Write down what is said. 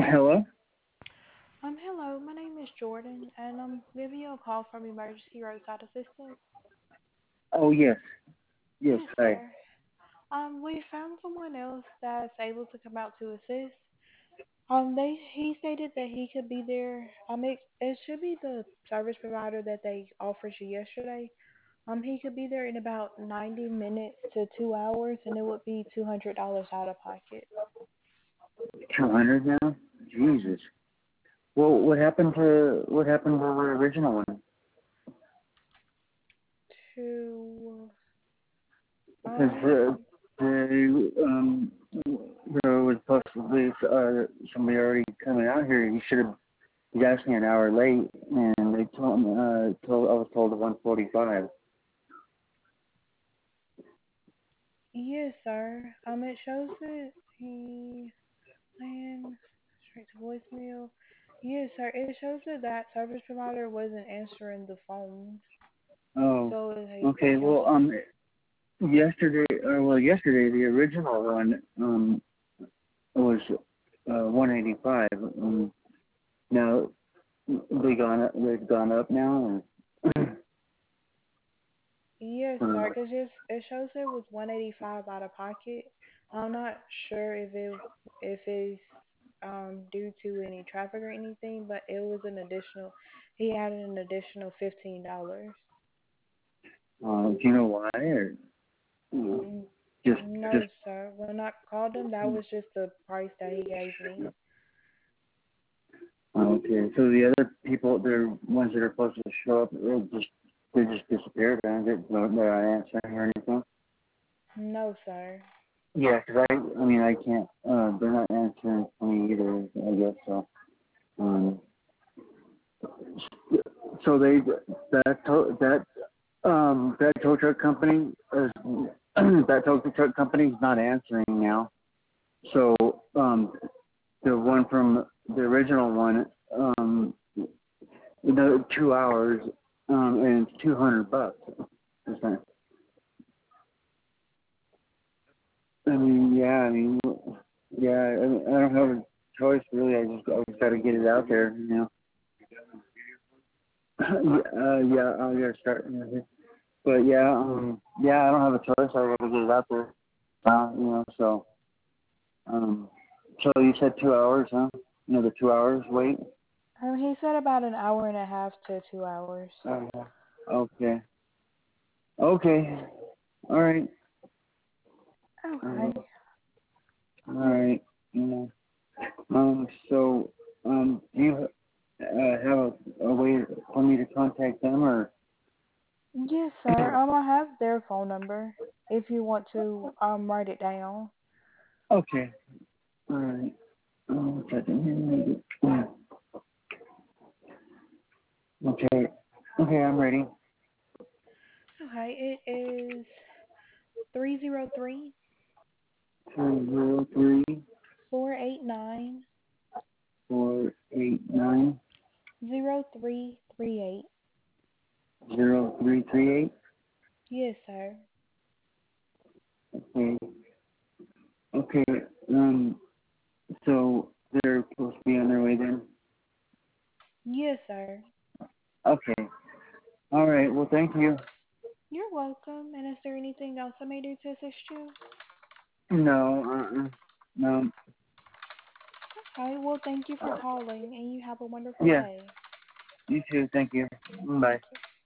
Hello? Hello, my name is Jordan, and I'm giving you a call from Emergency Roadside Assistance. Oh, yes. Yes, Yes, hi. sir. We found someone else that's able to come out to assist. He stated that he could be there. It should be the service provider that they offered you yesterday. He could be there in about 90 minutes to 2 hours, and it would be $200 out of pocket. 200 now? Jesus. Well, what happened to the original one? To Because um, there was supposed to be somebody already coming out here. He asked me an hour late, and they I was told at 1:45. yes, sir. It shows that he ran straight to voicemail. Yes, sir. It shows that that service provider wasn't answering the phone, Oh, so they okay. Well, canceled. yesterday the original one was 185. Now they've gone up now. Yes, Or, sir. Cause it shows it was 185 out of pocket. I'm not sure if it's due to any traffic or anything, but it was an additional. He added an additional $15. do you know why? Or uh, just No, sir. When I called him, that was just the price that he gave me. okay. So the other people, they're ones that are supposed to show up, they just disappeared. And they're not answering or anything. No, sir. Yeah, because I mean, I can't. They're not answering for me either. I guess so. Um, so that tow truck company is that tow truck company's not answering now. So the one from the original one, the 2 hours, and it's $200. Yeah. I don't have a choice really. I just got to get it out there. Yeah, I gotta start. But yeah, I don't have a choice. I gotta get it out there. So so you said 2 hours, huh? Another 2 hours wait. He said about an hour and a half to 2 hours. Yeah. Okay. Okay. All right. Uh, Okay. all right. Yeah. So, do you have a way for me to contact them, or? Yes, sir. I have their phone number if you want to write it down. Okay. All right. One second. Yeah. Okay. Okay, I'm ready. Okay, it is 303 203 489 489 0338. 0338. Yes, sir. Okay. Okay. Um. So they're supposed to be on their way then. Yes, sir. Okay. All right. Well, thank you. You're welcome. And is there anything else I may do to assist you? No. No. Okay, well, thank you for calling, and you have a wonderful Yeah. day. You too. Thank you. Bye. Thank you.